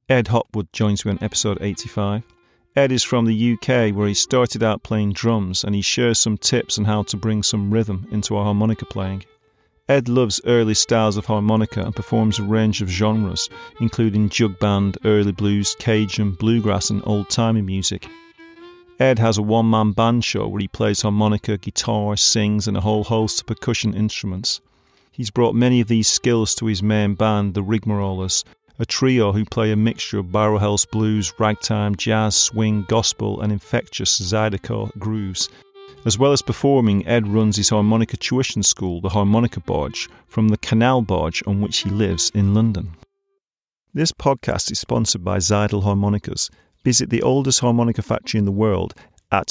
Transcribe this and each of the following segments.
Ed Hopwood joins me on episode 85. Ed is from the UK, where he started out playing drums, and he shares some tips on how to bring some rhythm into our harmonica playing. Ed loves early styles of harmonica and performs a range of genres, including jug band, early blues, Cajun, bluegrass and old-timey music. Ed has a one-man band show where he plays harmonica, guitar, sings and a whole host of percussion instruments. He's brought many of these skills to his main band, the Rigmarollers, a trio who play a mixture of Barrowhouse blues, ragtime, jazz, swing, gospel and infectious Zydeco grooves. As well as performing, Ed runs his harmonica tuition school, the Harmonica Barge, from the Canal Barge on which he lives in London. This podcast is sponsored by Zydel Harmonicas. Visit the oldest harmonica factory in the world at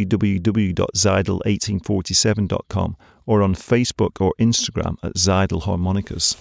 www.zydel1847.com or on Facebook or Instagram at Zydel Harmonicas.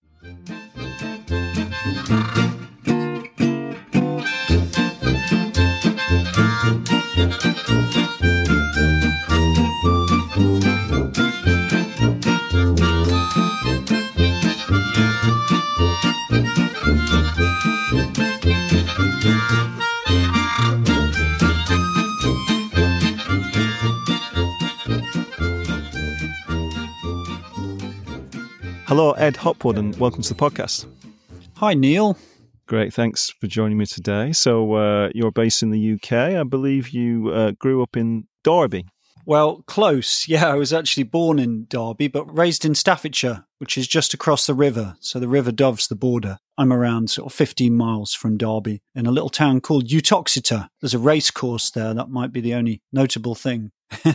Hello, Ed Hopwood, and welcome to the podcast. Hi, Neil. Great, thanks for joining me today. So you're based in the UK. I believe you grew up in Derby. Well, close. Yeah, I was actually born in Derby, but raised in Staffordshire, which is just across the river. So the River Dove's the border. I'm around sort of 15 miles from Derby in a little town called Uttoxeter. There's a race course there. That might be the only notable thing.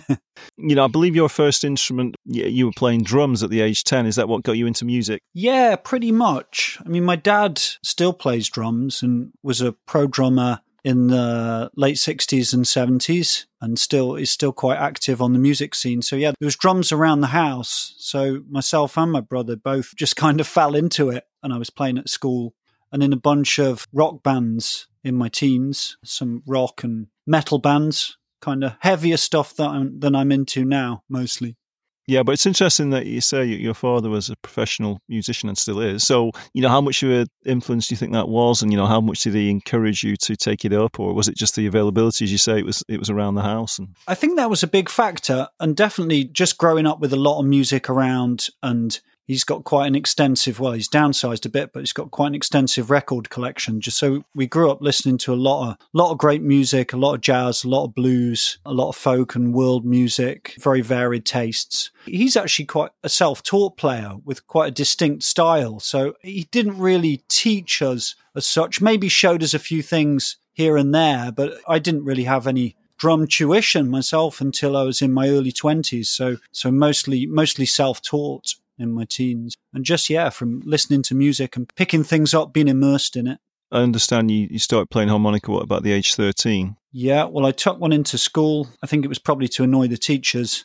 I believe your first instrument, you were playing drums at the age 10. Is that what got you into music? Yeah, pretty much. I mean, my dad still plays drums and was a pro drummer in the late 60s and 70s and is still quite active on the music scene. So yeah, there was drums around the house. So myself and my brother both just kind of fell into it, and I was playing at school and in a bunch of rock bands in my teens, some rock and metal bands, kind of heavier stuff than I'm into now, mostly. Yeah, but it's interesting that you say your father was a professional musician and still is. So, how much of an influence do you think that was? And, how much did he encourage you to take it up? Or was it just the availability, as you say, it was around the house? I think that was a big factor. And definitely just growing up with a lot of music around, and he's got quite an extensive, well, he's downsized a bit, but he's got quite an extensive record collection. Just so we grew up listening to a lot of great music, a lot of jazz, a lot of blues, a lot of folk and world music, very varied tastes. He's actually quite a self-taught player with quite a distinct style. So he didn't really teach us as such, maybe showed us a few things here and there, but I didn't really have any drum tuition myself until I was in my early 20s. So mostly self-taught in my teens, and just from listening to music and picking things up, being immersed in it. I understand you started playing harmonica about the age 13. Yeah, well, I took one into school. I think it was probably to annoy the teachers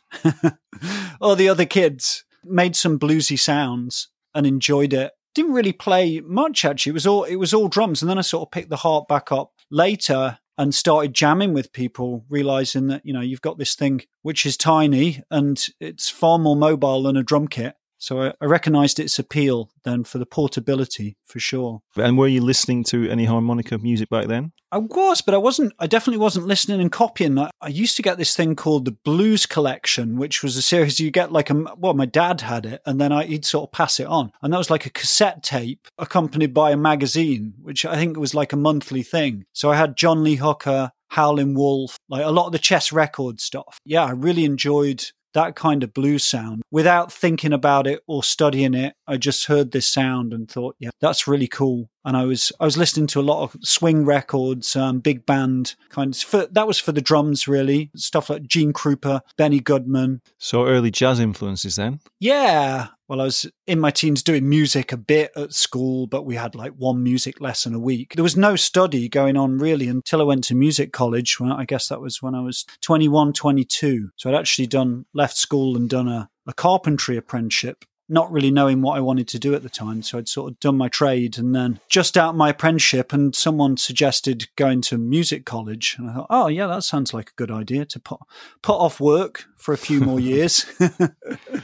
or the other kids. Made some bluesy sounds and enjoyed it. Didn't really play much, actually. It was all drums, and then I sort of picked the harp back up later and started jamming with people, realizing that you've got this thing which is tiny and it's far more mobile than a drum kit. So I recognised its appeal then for the portability, for sure. And were you listening to any harmonica music back then? I was, but I definitely wasn't listening and copying. I used to get this thing called the Blues Collection, which was a series you get my dad had it, and then he'd sort of pass it on. And that was like a cassette tape accompanied by a magazine, which I think was like a monthly thing. So I had John Lee Hooker, Howlin' Wolf, like a lot of the Chess Records stuff. Yeah, I really enjoyed that kind of blues sound without thinking about it or studying it. I just heard this sound and thought, yeah, that's really cool. And I was listening to a lot of swing records, big band that was for the drums, really. Stuff like Gene Krupa, Benny Goodman. So early jazz influences then? Yeah. Well, I was in my teens doing music a bit at school, but we had like one music lesson a week. There was no study going on really until I went to music college. I guess that was when I was 21, 22. So I'd actually left school and done a carpentry apprenticeship, not really knowing what I wanted to do at the time. So I'd sort of done my trade and then just out my apprenticeship, and someone suggested going to music college. And I thought, oh yeah, that sounds like a good idea to put off work for a few more years.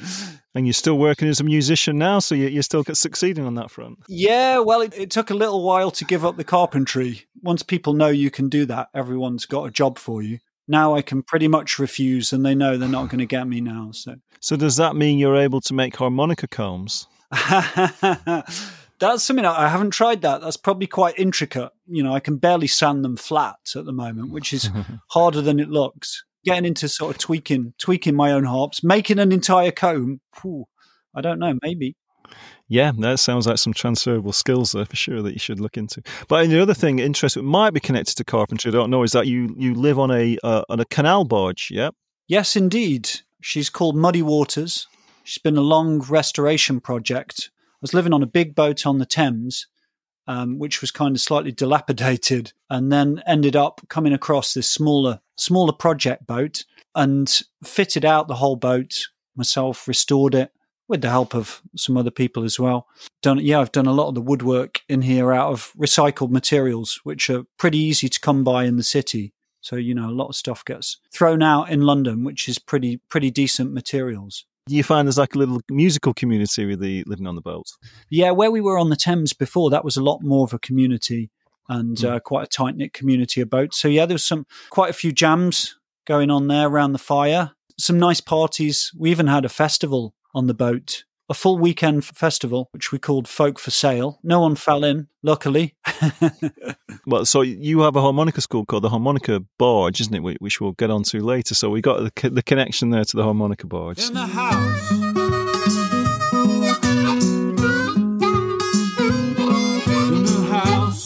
And you're still working as a musician now, so you're still succeeding on that front. Yeah, well, it took a little while to give up the carpentry. Once people know you can do that, everyone's got a job for you. Now I can pretty much refuse, and they know they're not going to get me now. So does that mean you're able to make harmonica combs? That's something I haven't tried that. That's probably quite intricate. I can barely sand them flat at the moment, which is harder than it looks. Getting into sort of tweaking my own harps, making an entire comb. I don't know, maybe. Yeah, that sounds like some transferable skills there for sure that you should look into. But the other thing, interesting, might be connected to carpentry, I don't know, is that you live on a canal barge, yeah? Yes, indeed. She's called Muddy Waters. She's been a long restoration project. I was living on a big boat on the Thames, which was kind of slightly dilapidated, and then ended up coming across this smaller project boat and fitted out the whole boat myself, restored it with the help of some other people as well. I've done a lot of the woodwork in here out of recycled materials, which are pretty easy to come by in the city. So, a lot of stuff gets thrown out in London, which is pretty decent materials. Do you find there's like a little musical community with the living on the boat? Yeah, where we were on the Thames before, that was a lot more of a community and quite a tight-knit community of boats. So yeah, there was quite a few jams going on there around the fire. Some nice parties. We even had a festival on the boat, a full weekend festival, which we called Folk for Sale. No one fell in, luckily. Well, so you have a harmonica school called the Harmonica Barge, isn't it? Which we'll get onto later. So we got the connection there to the harmonica barge. In the house. In the house.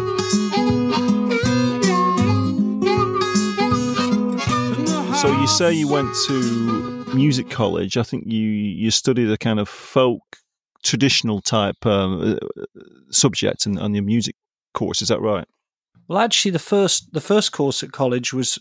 In the house. So you say you went to music college. I think you studied a kind of folk traditional type subject on your music course. Is that right? Well, actually, the first course at college was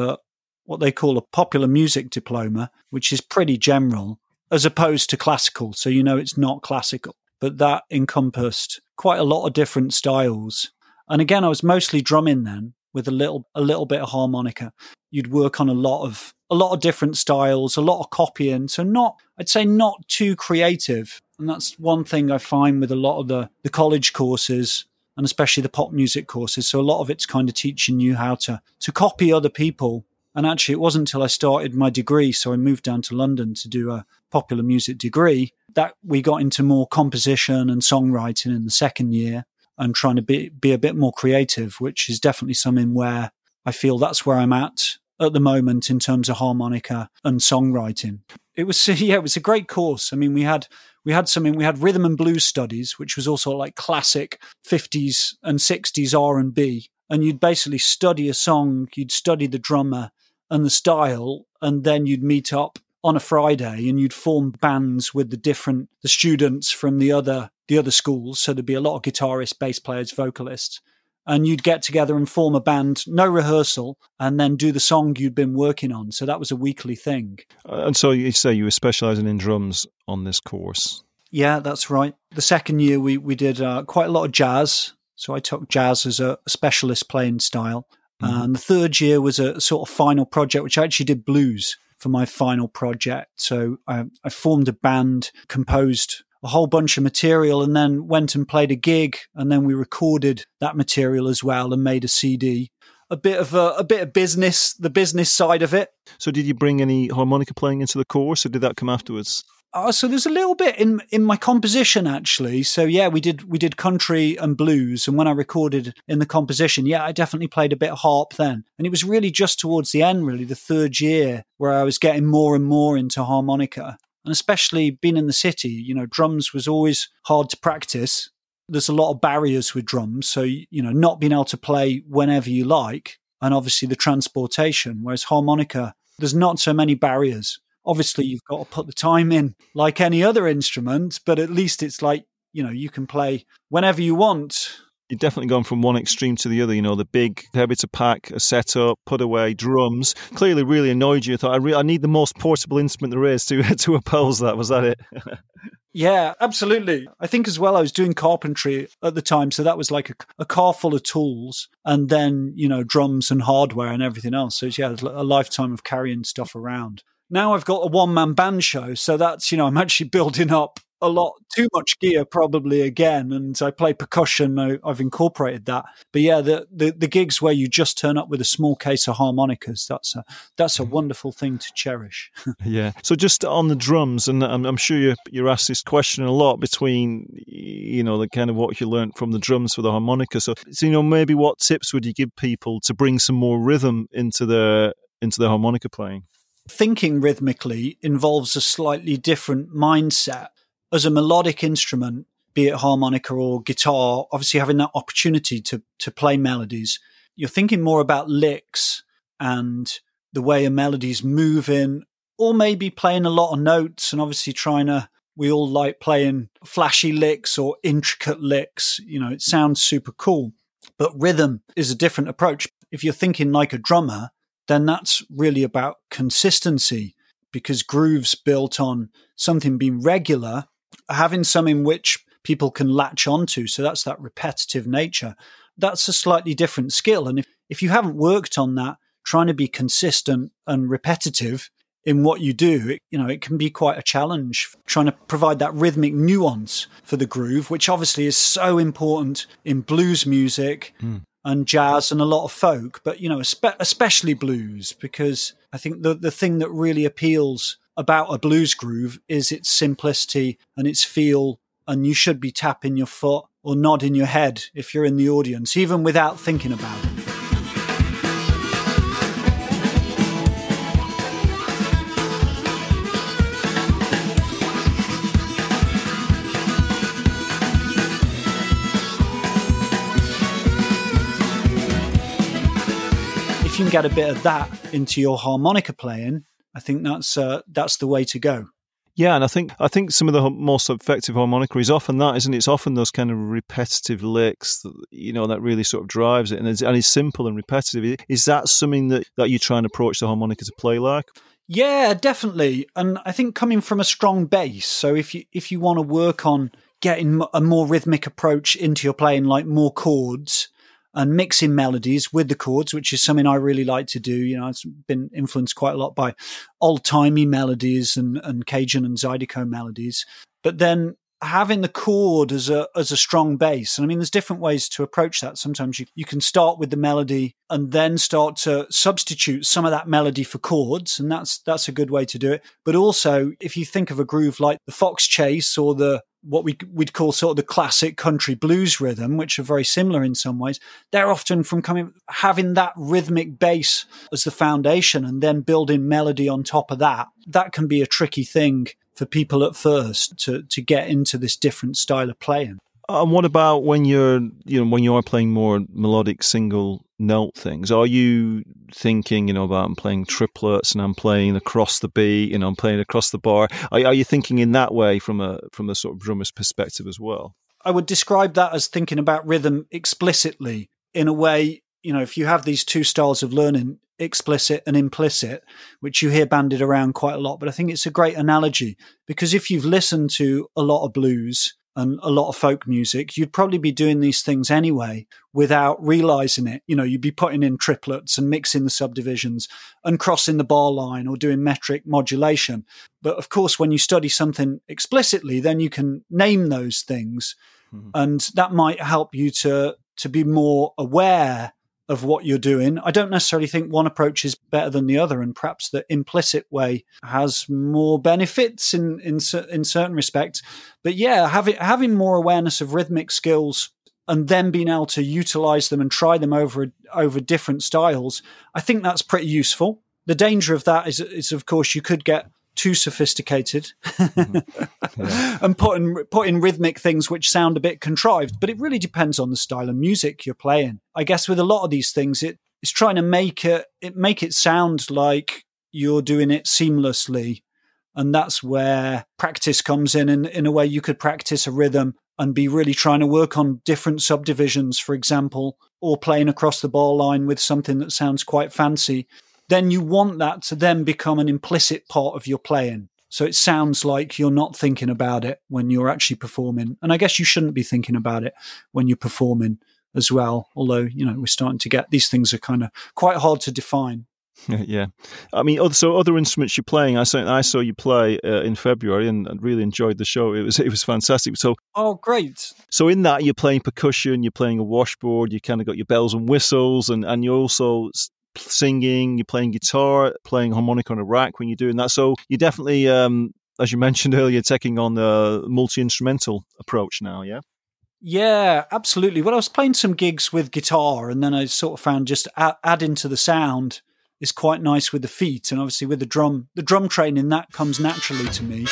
what they call a popular music diploma, which is pretty general as opposed to classical. So it's not classical, but that encompassed quite a lot of different styles. And again, I was mostly drumming then with a little bit of harmonica. You'd work on a lot of different styles, a lot of copying. So I'd say not too creative. And that's one thing I find with a lot of the college courses, and especially the pop music courses. So a lot of it's kind of teaching you how to copy other people. And actually, it wasn't until I started my degree, so I moved down to London to do a popular music degree, that we got into more composition and songwriting in the second year and trying to be a bit more creative, which is definitely something where I feel that's where I'm at the moment in terms of harmonica and songwriting. It was a great course. I mean, we had rhythm and blues studies, which was also like classic 50s and 60s R&B. And you'd basically study a song, you'd study the drummer and the style, and then you'd meet up on a Friday and you'd form bands with the students from the other schools. So there'd be a lot of guitarists, bass players, vocalists. And you'd get together and form a band, no rehearsal, and then do the song you'd been working on. So that was a weekly thing. And so you say you were specialising in drums on this course? Yeah, that's right. The second year we did quite a lot of jazz. So I took jazz as a specialist playing style. Mm-hmm. And the third year was a sort of final project, which I actually did blues for my final project. So I formed a band, composed a whole bunch of material, and then went and played a gig, and then we recorded that material as well and made a CD. A bit of business, the business side of it. So did you bring any harmonica playing into the course, or did that come afterwards? So there's a little bit in my composition, actually. So yeah, we did country and blues, and when I recorded in the composition, yeah, I definitely played a bit of harp then. And it was really just towards the end, really, the third year, where I was getting more and more into harmonica. And especially being in the city, drums was always hard to practice. There's a lot of barriers with drums. So, not being able to play whenever you like, and obviously the transportation, whereas harmonica, there's not so many barriers. Obviously, you've got to put the time in like any other instrument, but at least it's like, you can play whenever you want. You've definitely gone from one extreme to the other, the big, heavy to pack, a setup, put away, drums. Clearly really annoyed you. I thought, I need the most portable instrument there is to oppose that. Was that it? Yeah, absolutely. I think as well, I was doing carpentry at the time. So that was like a car full of tools, and then, drums and hardware and everything else. So yeah, it was a lifetime of carrying stuff around. Now I've got a one-man band show, so that's, I'm actually building up a lot too much gear probably again, and I play percussion. I've incorporated that. But yeah, the gigs where you just turn up with a small case of harmonicas, that's a wonderful thing to cherish. Yeah. So just on the drums, and I'm sure you're asked this question a lot between, the kind of what you learned from the drums for the harmonica. So maybe what tips would you give people to bring some more rhythm into their harmonica playing? Thinking rhythmically involves a slightly different mindset. As a melodic instrument, be it harmonica or guitar, obviously having that opportunity to play melodies, you're thinking more about licks and the way a melody's moving, or maybe playing a lot of notes and obviously we all like playing flashy licks or intricate licks. It sounds super cool. But rhythm is a different approach. If you're thinking like a drummer, then that's really about consistency, because grooves built on something being regular, having something which people can latch onto. So that's that repetitive nature. That's a slightly different skill. And if you haven't worked on that, trying to be consistent and repetitive in what you do, it can be quite a challenge, trying to provide that rhythmic nuance for the groove, which obviously is so important in blues music and jazz and a lot of folk, but, especially blues, because I think the thing that really appeals about a blues groove is its simplicity and its feel, and you should be tapping your foot or nodding your head if you're in the audience, even without thinking about it. If you can get a bit of that into your harmonica playing, I think that's the way to go. Yeah, and I think some of the most effective harmonica is often that, isn't it? It's often those kind of repetitive licks that, that really sort of drives it, and it's simple and repetitive. Is that something that you try and approach the harmonica to play like? Yeah, definitely. And I think coming from a strong bass, so if you want to work on getting a more rhythmic approach into your playing, like more chords, and mixing melodies with the chords, which is something I really like to do. It's been influenced quite a lot by old-timey melodies and Cajun and Zydeco melodies. But then having the chord as a strong bass, and I mean, there's different ways to approach that. Sometimes you can start with the melody and then start to substitute some of that melody for chords, and that's a good way to do it. But also, if you think of a groove like the fox chase or what we'd call sort of the classic country blues rhythm, which are very similar in some ways, they're often having that rhythmic bass as the foundation and then building melody on top of that. That can be a tricky thing for people at first to get into this different style of playing. And what about when you're playing more melodic single note things? Are you thinking, about I'm playing triplets and I'm playing across the beat and I'm playing across the bar? Are you thinking in that way from a sort of drummer's perspective as well? I would describe that as thinking about rhythm explicitly in a way. If you have these two styles of learning, explicit and implicit, which you hear bandied around quite a lot, but I think it's a great analogy, because if you've listened to a lot of blues and a lot of folk music, you'd probably be doing these things anyway without realizing it. You'd be putting in triplets and mixing the subdivisions and crossing the bar line or doing metric modulation. But of course, when you study something explicitly, then you can name those things. Mm-hmm. And that might help you to be more aware of what you're doing. I don't necessarily think one approach is better than the other, and perhaps the implicit way has more benefits in certain respects. But yeah, having more awareness of rhythmic skills and then being able to utilize them and try them over different styles, I think that's pretty useful. The danger of that is of course, you could get too sophisticated and put in rhythmic things which sound a bit contrived. But it really depends on the style of music you're playing. I guess with a lot of these things, it's trying to make it sound like you're doing it seamlessly. And that's where practice comes in a way you could practice a rhythm and be really trying to work on different subdivisions, for example, or playing across the bar line with something that sounds quite fancy. Then you want that to then become an implicit part of your playing. So it sounds like you're not thinking about it when you're actually performing. And I guess you shouldn't be thinking about it when you're performing as well. Although, we're starting to get, these things are kind of quite hard to define. Yeah. I mean, other instruments you're playing. I saw you play in February and really enjoyed the show. It was fantastic. Oh, great. So in that, you're playing percussion, you're playing a washboard, you kind of got your bells and whistles, and you're also singing, you're playing guitar, playing harmonica on a rack when you're doing that. So you're definitely, as you mentioned earlier, taking on the multi-instrumental approach now, yeah? Yeah, absolutely. Well, I was playing some gigs with guitar, and then I sort of found just adding to the sound is quite nice with the feet, and obviously with the drum training, that comes naturally to me.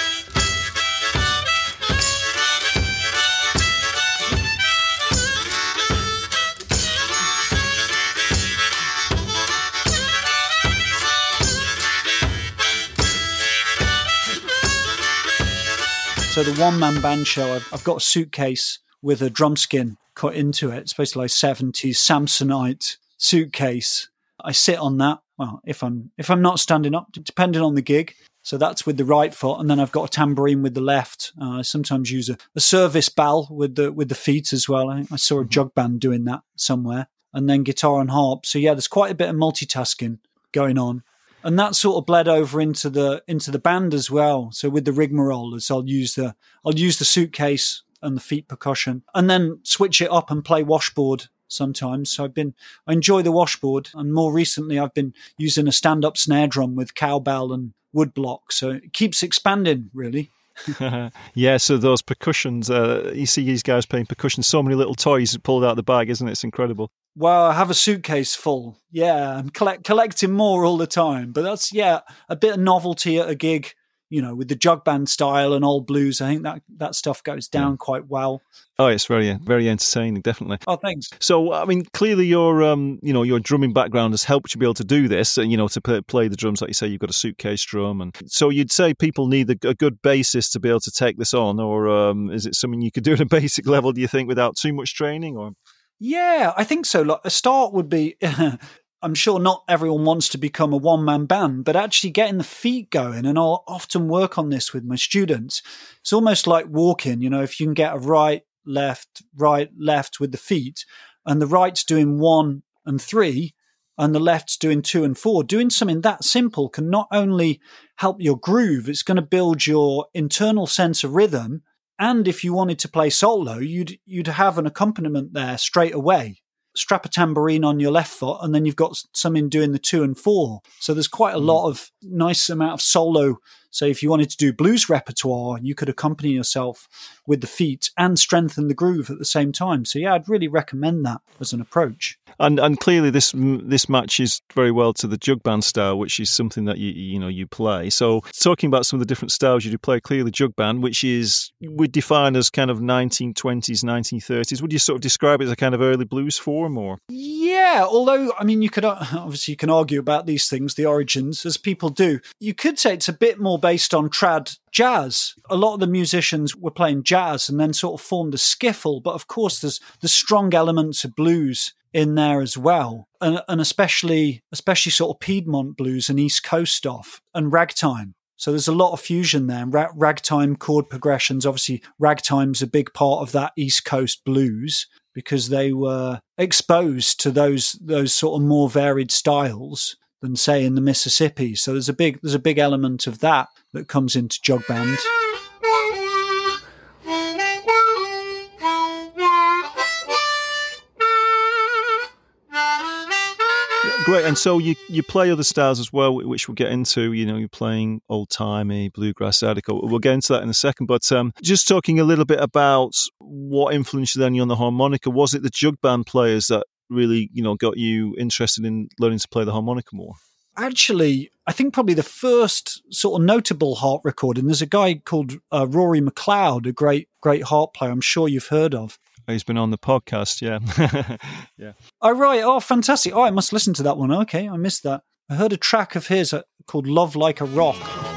So the one-man band show, I've got a suitcase with a drum skin cut into it. It's basically like 70s Samsonite suitcase. I sit on that. Well, if I'm not standing up, depending on the gig. So that's with the right foot, and then I've got a tambourine with the left. I sometimes use a service bell with the feet as well. I saw a jug band doing that somewhere, and then guitar and harp. So yeah, there's quite a bit of multitasking going on, and that sort of bled over into the band as well. So with the rigmarollers, I'll use the suitcase and the feet percussion, and then switch it up and play washboard sometimes. So I enjoy the washboard, and more recently I've been using a stand-up snare drum with cowbell and woodblock. So it keeps expanding, really. Yeah, so those percussions, you see these guys playing percussion, so many little toys pulled out of the bag, isn't it? It's incredible. Well, I have a suitcase full. Yeah, I'm collecting more all the time. But that's, yeah, a bit of novelty at a gig, with the jug band style and old blues. I think that stuff goes down quite well. Oh, it's very, very entertaining, definitely. Oh, thanks. So, I mean, clearly your drumming background has helped you be able to do this, to play the drums. Like you say, you've got a suitcase drum. And so you'd say people need a good bassist to be able to take this on, or is it something you could do at a basic level, do you think, without too much training? Or yeah, I think so. Like, a start would be... I'm sure not everyone wants to become a one-man band, but actually getting the feet going, and I'll often work on this with my students. It's almost like walking, if you can get a right, left with the feet, and the right's doing 1 and 3, and the left's doing 2 and 4. Doing something that simple can not only help your groove, it's going to build your internal sense of rhythm, and if you wanted to play solo, you'd have an accompaniment there straight away. Strap a tambourine on your left foot, and then you've got something doing the 2 and 4. So there's quite a lot of nice amount of solo. So if you wanted to do blues repertoire, you could accompany yourself with the feet and strengthen the groove at the same time. So yeah, I'd really recommend that as an approach. And clearly this matches very well to the jug band style, which is something that you play. So talking about some of the different styles you do play, clearly jug band, which we define as kind of 1920s, 1930s. Would you sort of describe it as a kind of early blues form, or? Yeah, although, I mean, you can argue about these things, the origins, as people do. You could say it's a bit more based on trad jazz. A lot of the musicians were playing jazz and then sort of formed a skiffle, but of course there's strong elements of blues in there as well, and especially sort of Piedmont blues and East Coast stuff and ragtime. So there's a lot of fusion there. Ragtime chord progressions, obviously ragtime's a big part of that East Coast blues because they were exposed to those sort of more varied styles than, say, in the Mississippi. So there's a big element of that comes into jug band. Great, and so you play other styles as well, which we'll get into. You're playing old-timey, bluegrass, zydeco. We'll get into that in a second. But just talking a little bit about what influenced you then on the harmonica. Was it the jug band players that really, got you interested in learning to play the harmonica more? Actually, I think probably the first sort of notable harp recording, there's a guy called Rory McLeod, a great harp player I'm sure you've heard of. He's been on the podcast, yeah. Yeah. Oh, right. Oh, fantastic. Oh, I must listen to that one. Okay, I missed that. I heard a track of his called Love Like a Rock.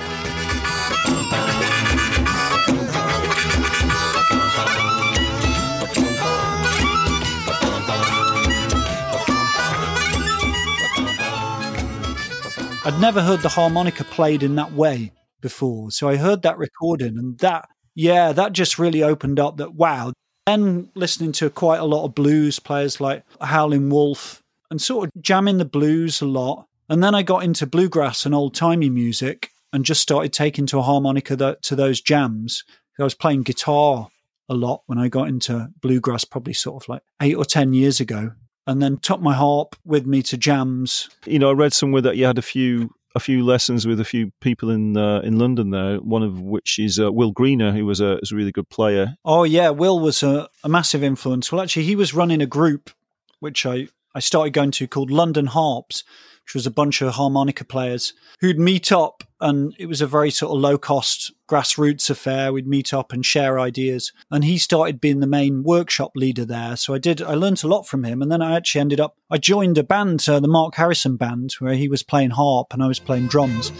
I'd never heard the harmonica played in that way before. So I heard that recording, and that just really opened up that, wow. Then listening to quite a lot of blues players like Howlin' Wolf and sort of jamming the blues a lot. And then I got into bluegrass and old-timey music and just started taking to a harmonica to those jams. I was playing guitar a lot when I got into bluegrass, probably sort of like 8 or 10 years ago, and then took my harp with me to jams. I read somewhere that you had a few lessons with a few people in London there, one of which is Will Greener, who was a really good player. Oh, yeah, Will was a massive influence. Well, actually, he was running a group, which I started going to, called London Harps, which was a bunch of harmonica players who'd meet up, and it was a very sort of low-cost grassroots affair. We'd meet up and share ideas, and he started being the main workshop leader there. So I learnt a lot from him, and then I actually I joined a band, the Mark Harrison band, where he was playing harp and I was playing drums.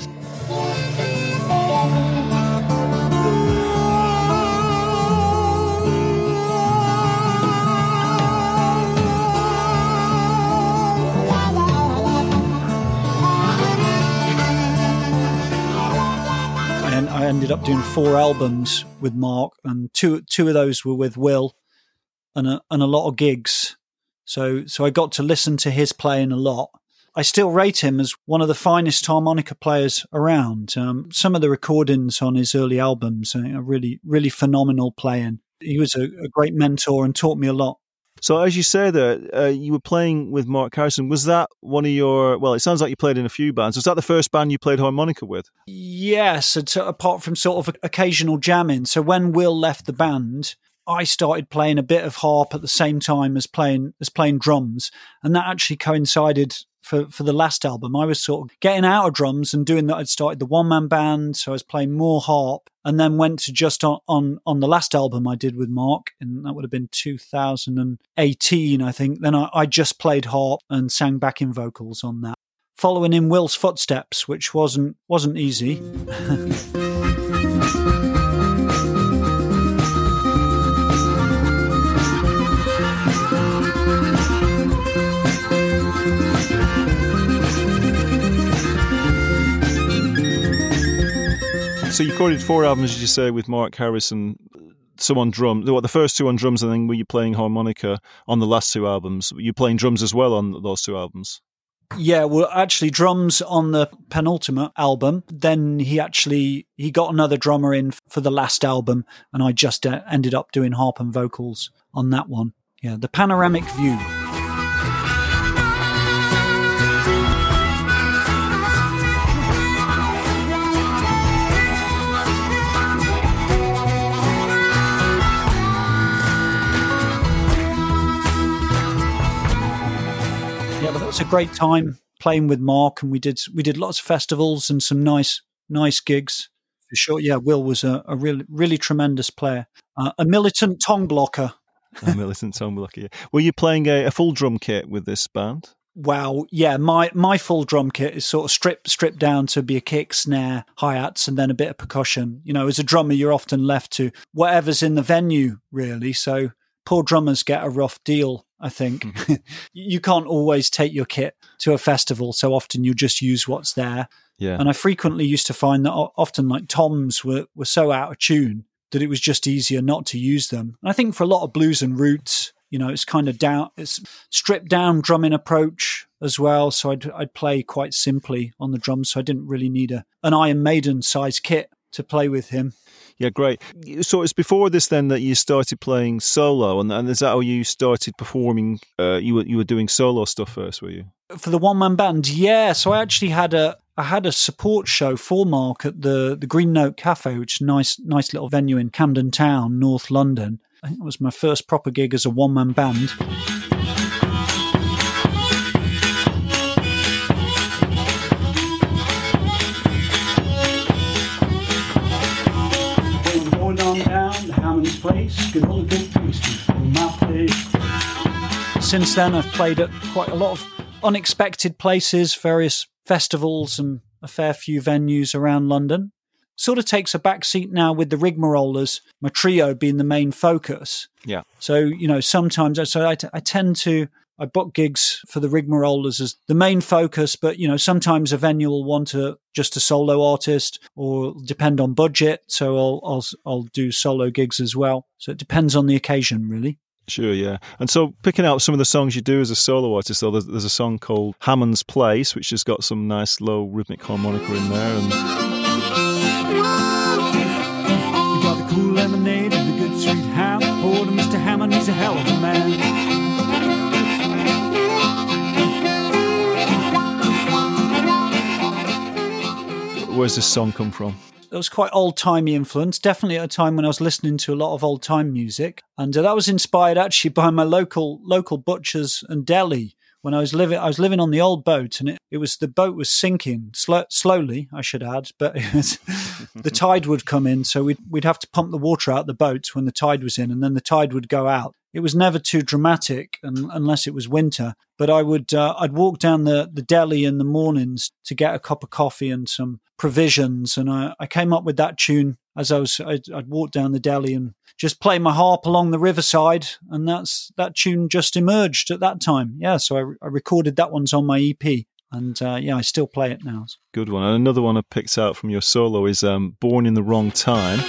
I ended up doing 4 albums with Mark, and two of those were with Will, and a lot of gigs. So I got to listen to his playing a lot. I still rate him as one of the finest harmonica players around. Some of the recordings on his early albums are really, really phenomenal playing. He was a great mentor and taught me a lot. So as you say there, you were playing with Mark Harrison. Was that one of your, well, it sounds like you played in a few bands. Was that the first band you played harmonica with? Yes, apart from sort of occasional jamming. So when Will left the band, I started playing a bit of harp at the same time as playing drums. And that actually coincided for the last album. I was sort of getting out of drums and doing that. I'd started the one-man band, so I was playing more harp, and then went to just on the last album I did with Mark, and that would have been 2018, I think. Then I just played harp and sang backing vocals on that, following in Will's footsteps, which wasn't easy. So you recorded 4 albums, as you say, with Mark Harrison, some on drums. The first 2 on drums, and then were you playing harmonica on the last 2 albums? Were you playing drums as well on those 2 albums? Yeah, well, actually, drums on the penultimate album. Then he got another drummer in for the last album, and I just ended up doing harp and vocals on that one. Yeah, The Panoramic View. Yeah, but that was a great time playing with Mark, and we did lots of festivals and some nice gigs for sure. Yeah, Will was a really, really tremendous player, a militant tongue blocker. A militant tongue blocker. Yeah. Were you playing a full drum kit with this band? Wow, yeah, my full drum kit is sort of stripped down to be a kick, snare, hi-hats, and then a bit of percussion. As a drummer, you're often left to whatever's in the venue, really. So poor drummers get a rough deal, I think. Mm-hmm. You can't always take your kit to a festival, so often you just use what's there. Yeah. And I frequently used to find that often like toms were so out of tune that it was just easier not to use them. And I think for a lot of blues and roots, it's kind of it's stripped down drumming approach as well. So I'd play quite simply on the drums. So I didn't really need an Iron Maiden size kit to play with him. Yeah, great. So it's before this then that you started playing solo, and is that how you started performing? You were doing solo stuff first, were you? For the one-man band, yeah. So I actually had a support show for Mark at the Green Note Cafe, which is a nice little venue in Camden Town, North London. I think it was my first proper gig as a one-man band. Since then, I've played at quite a lot of unexpected places, various festivals and a fair few venues around London. Sort of takes a back seat now with the Rigmarollers, my trio being the main focus. Yeah. So, sometimes I book gigs for the Rigmarollers as the main focus, but, sometimes a venue will want just a solo artist or depend on budget. So I'll do solo gigs as well. So it depends on the occasion, really. Sure, yeah. And so picking out some of the songs you do as a solo artist, though, there's a song called Hammond's Place, which has got some nice low rhythmic harmonica in there. And We got the cool lemonade and the good sweet ham. Oh, to Mr. Hammond, he's a hell of a man. where's this song come from? It was quite old-timey influence, definitely at a time when I was listening to a lot of old-time music. And that was inspired actually by my local butchers and deli. When I was living on the old boat, and the boat was sinking slowly, I should add, but the tide would come in, so we'd have to pump the water out the boat when the tide was in, and then the tide would go out. It was never too dramatic, unless it was winter. But I'd walk down the deli in the mornings to get a cup of coffee and some provisions, and I came up with that tune as I'd walk down the deli and just play my harp along the riverside, and that tune just emerged at that time. Yeah, so I recorded that one's on my EP, and I still play it now. Good one. And another one I picked out from your solo is Born in the Wrong Time.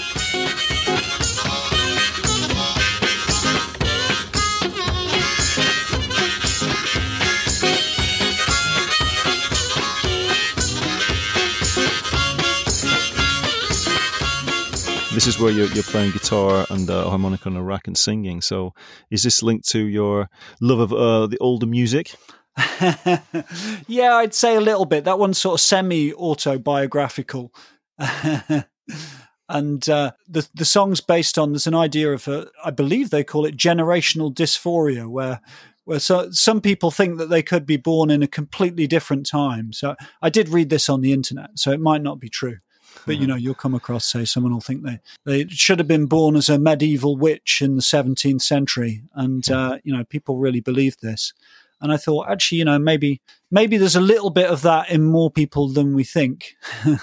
This is where you're playing guitar and harmonica on a rack and singing. So is this linked to your love of the older music? Yeah, I'd say a little bit. That one's sort of semi-autobiographical. And the song's based on, there's an idea of, I believe they call it generational dysphoria, where some people think that they could be born in a completely different time. So I did read this on the internet, so it might not be true. But, you'll come across, say, someone will think they should have been born as a medieval witch in the 17th century. And, people really believe this. And I thought, actually, maybe there's a little bit of that in more people than we think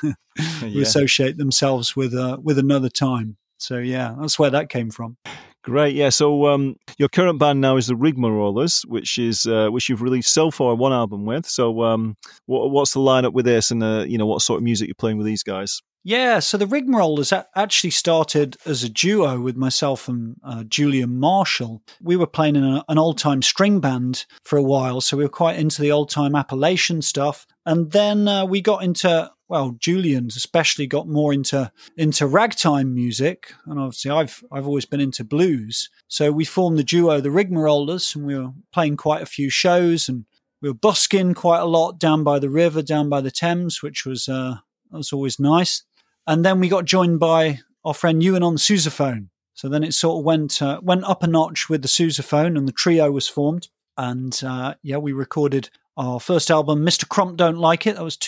who associate themselves with another time. So, yeah, that's where that came from. Great, yeah. So your current band now is the Rigmarollers, which you've released so far one album with. So what's the lineup with this, and what sort of music you're playing with these guys? Yeah, so the Rigmarollers actually started as a duo with myself and Julian Marshall. We were playing in an old-time string band for a while, so we were quite into the old-time Appalachian stuff. And then we got into, Julian's especially got more into ragtime music, and obviously I've always been into blues. So we formed the duo, the Rigmarollers, and we were playing quite a few shows, and we were busking quite a lot down by the river, down by the Thames, which was always nice. And then we got joined by our friend Ewan on the sousaphone. So then it sort of went up a notch with the sousaphone, and the trio was formed. And we recorded our first album, Mr. Crump Don't Like It. That was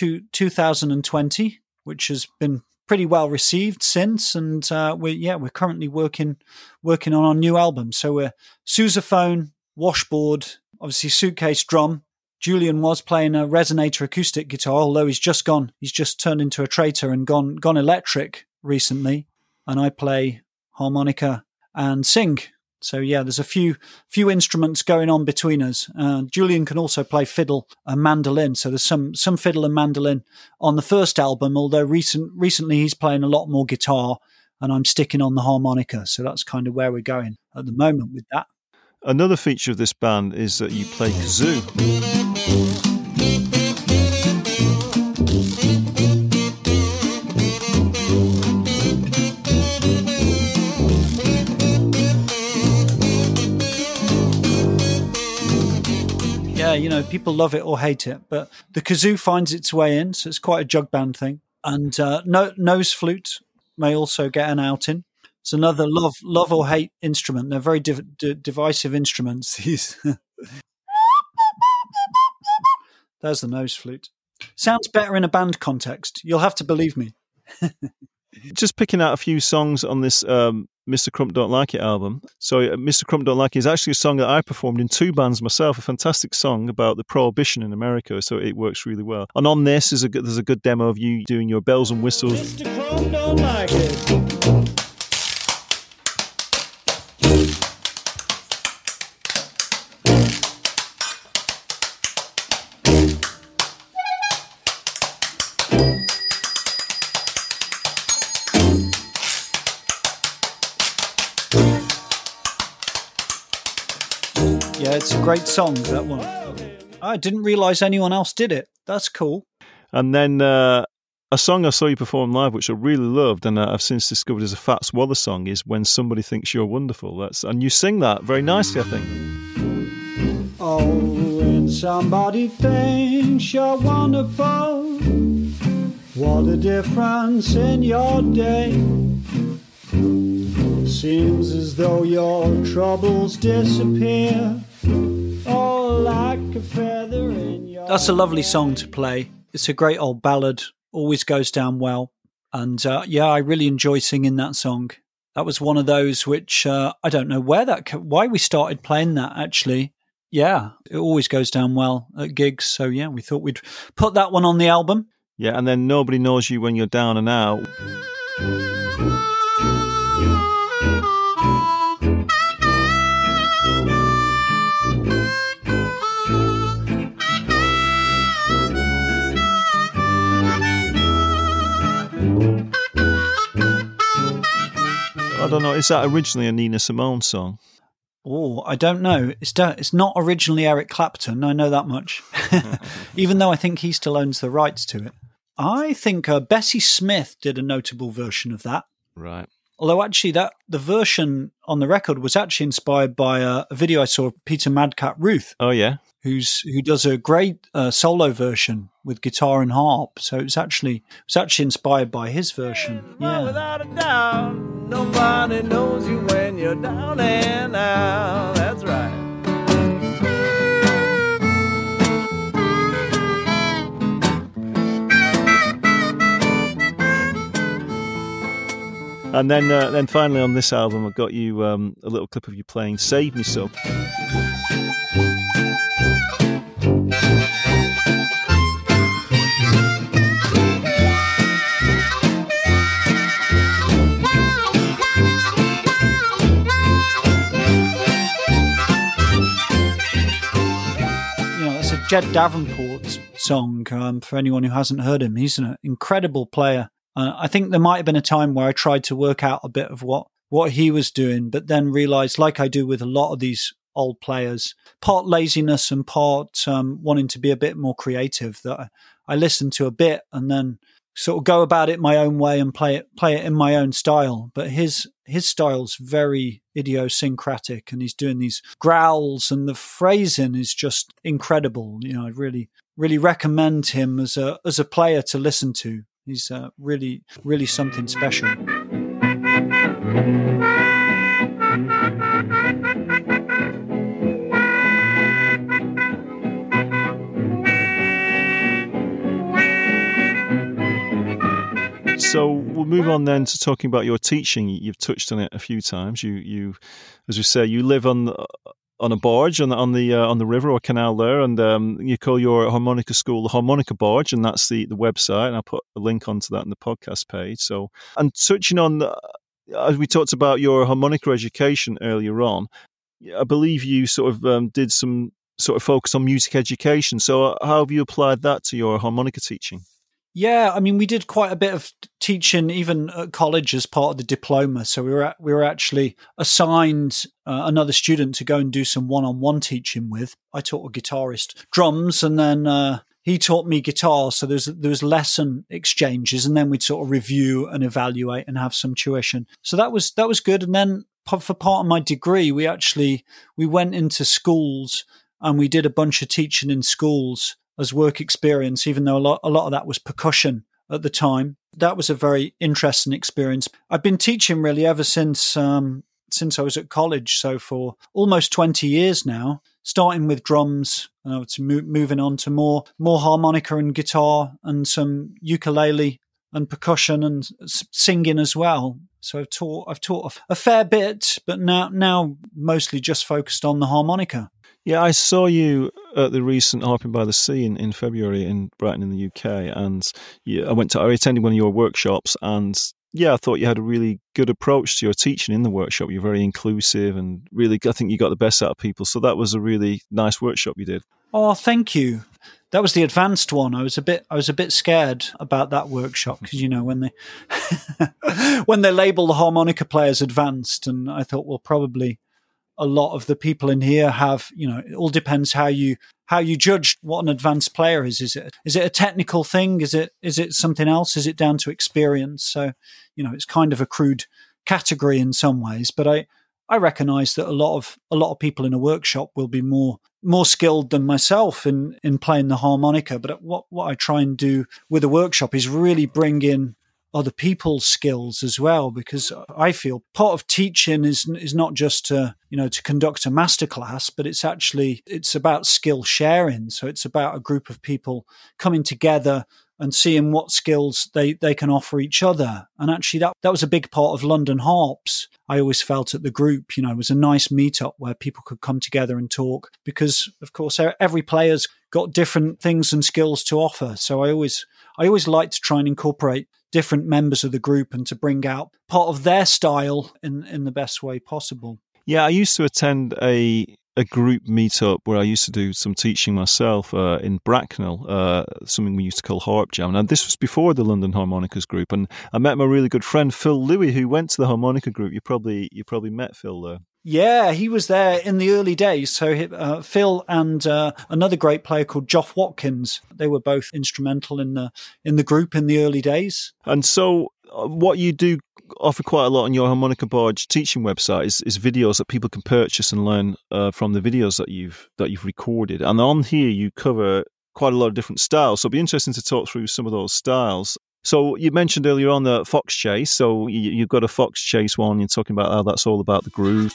2020, which has been pretty well received since. And we're currently working on our new album. So we're sousaphone, washboard, obviously suitcase drum. Julian was playing a resonator acoustic guitar, although he's just turned into a traitor and gone electric recently. And I play harmonica and sing. So yeah, there's a few instruments going on between us. Julian can also play fiddle and mandolin. So there's some fiddle and mandolin on the first album, although recently he's playing a lot more guitar, and I'm sticking on the harmonica. So that's kind of where we're going at the moment with that. Another feature of this band is that you play kazoo. Yeah, people love it or hate it, but the kazoo finds its way in, so it's quite a jug band thing. And nose flute may also get an outing. It's another love or hate instrument. They're very divisive instruments. These. There's the nose flute. Sounds better in a band context. You'll have to believe me. Just picking out a few songs on this Mr. Crump Don't Like It album. So Mr. Crump Don't Like It is actually a song that I performed in two bands myself, a fantastic song about the Prohibition in America, so it works really well. And on this, there's a good demo of you doing your bells and whistles. Mr. Crump don't like it. Yeah, it's a great song, that one. I didn't realise anyone else did it. That's cool. And then a song I saw you perform live, which I really loved, and I've since discovered is a Fats Waller song, is When Somebody Thinks You're Wonderful. And you sing that very nicely, I think. Oh, when somebody thinks you're wonderful, what a difference in your day. Seems as though your troubles disappear, oh, like a feather in your... That's a lovely song to play. It's a great old ballad, always goes down well. And yeah, I really enjoy singing that song. That was one of those which I don't know why we started playing that, actually. Yeah, it always goes down well at gigs. So yeah, we thought we'd put that one on the album. Yeah, and then Nobody Knows You When You're Down and Out. I don't know, is that originally a Nina Simone song? Oh, I don't know. It's not originally Eric Clapton, I know that much. Even though I think he still owns the rights to it. I think Bessie Smith did a notable version of that. Right. Although actually the version on the record was actually inspired by a video I saw of Peter Madcap Ruth. Oh, yeah? Who does a great solo version with guitar and harp. So it's actually inspired by his version. Yeah. Well, without a doubt, nobody knows you when you're down and out. That's right. And then finally on this album, I got you a little clip of you playing "Save Me So." Jed Davenport song, for anyone who hasn't heard him. He's an incredible player. I think there might have been a time where I tried to work out a bit of what he was doing, but then realised, like I do with a lot of these old players, part laziness and part wanting to be a bit more creative, that I listen to a bit and then sort of go about it my own way and play it in my own style. But his style's very idiosyncratic, and he's doing these growls, and the phrasing is just incredible. You know, I really, really recommend him as a player to listen to. He's really, really something special. So we'll move on then to talking about your teaching. You've touched on it a few times. You as we say, you live on a barge on the river or canal there, and you call your harmonica school the Harmonica Barge, and that's the website. And I'll put a link onto that in the podcast page. So, and touching on, as we talked about your harmonica education earlier on, I believe you sort of did some sort of focus on music education. So how have you applied that to your harmonica teaching? Yeah, I mean, we did quite a bit of teaching even at college as part of the diploma. So we were actually assigned another student to go and do some one-on-one teaching with. I taught a guitarist drums, and then he taught me guitar. So there was lesson exchanges, and then we'd sort of review and evaluate and have some tuition. So that was good. And then for part of my degree, we went into schools and we did a bunch of teaching in schools as work experience, even though a lot of that was percussion at the time. That was a very interesting experience. I've been teaching really ever since I was at college, so for almost 20 years now, starting with drums, moving on to more harmonica and guitar and some ukulele and percussion and singing as well. So I've taught a fair bit, but now mostly just focused on the harmonica. Yeah, I saw you at the recent Harping by the Sea in February in Brighton in the UK, and I attended one of your workshops, and yeah, I thought you had a really good approach to your teaching in the workshop. You're very inclusive, and really, I think you got the best out of people. So that was a really nice workshop you did. Oh, thank you. That was the advanced one. I was a bit scared about that workshop because, you know, when they label the harmonica players advanced, and I thought, well, probably a lot of the people in here have, it all depends how you judge what an advanced player is. Is it a technical thing? Is it something else? Is it down to experience? So, it's kind of a crude category in some ways, but I recognize that a lot of people in a workshop will be more skilled than myself in playing the harmonica. But what I try and do with a workshop is really bring in other people's skills as well, because I feel part of teaching is not just to conduct a masterclass, but it's about skill sharing. So it's about a group of people coming together and seeing what skills they can offer each other. And actually that was a big part of London Harps. I always felt at the group, it was a nice meetup where people could come together and talk, because of course every player's got different things and skills to offer. So I always like to try and incorporate different members of the group and to bring out part of their style in the best way possible. Yeah, I used to attend a group meetup where I used to do some teaching myself in Bracknell, something we used to call Harp Jam. And this was before the London Harmonicas group. And I met my really good friend, Phil Louis, who went to the harmonica group. You probably met Phil there. Yeah, he was there in the early days. So Phil and another great player called Geoff Watkins, they were both instrumental in the group in the early days. And so what you do offer quite a lot on your Harmonica Barge teaching website is videos that people can purchase and learn from the videos that you've recorded. And on here you cover quite a lot of different styles. So it'd be interesting to talk through some of those styles. So you mentioned earlier on the Fox Chase. So you've got a Fox Chase one. You're talking about how that's all about the groove.